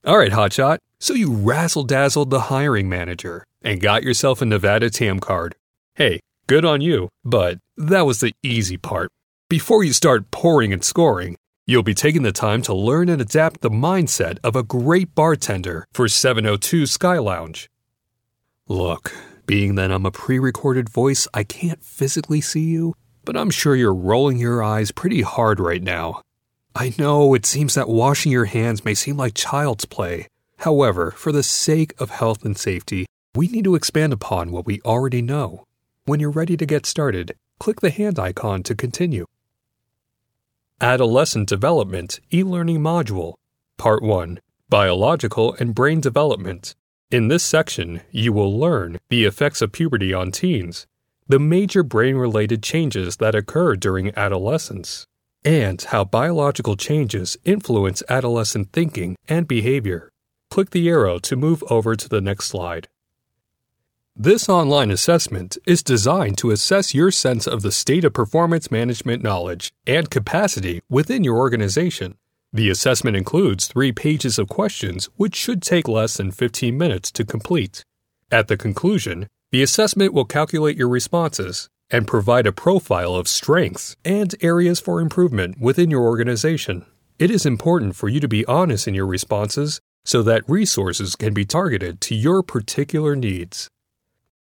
Alright, hotshot, so you razzle-dazzled the hiring manager and got yourself a Nevada TAM card. Hey, good on you, but that was the easy part. Before you start pouring and scoring, you'll be taking the time to learn and adapt the mindset of a great bartender for 702 Sky Lounge. Look, being that I'm a pre-recorded voice, I can't physically see you, but I'm sure you're rolling your eyes pretty hard right now. I know it seems that washing your hands may seem like child's play. However, for the sake of health and safety, we need to expand upon what we already know. When you're ready to get started, click the hand icon to continue. Adolescent Development E-Learning Module Part 1 Biological and Brain Development. In this section, you will learn the effects of puberty on teens, the major brain-related changes that occur during adolescence, and how biological changes influence adolescent thinking and behavior. Click the arrow to move over to the next slide. This online assessment is designed to assess your sense of the state of performance management knowledge and capacity within your organization. The assessment includes 3 pages of questions which should take less than 15 minutes to complete. At the conclusion, the assessment will calculate your responses and provide a profile of strengths and areas for improvement within your organization. It is important for you to be honest in your responses so that resources can be targeted to your particular needs.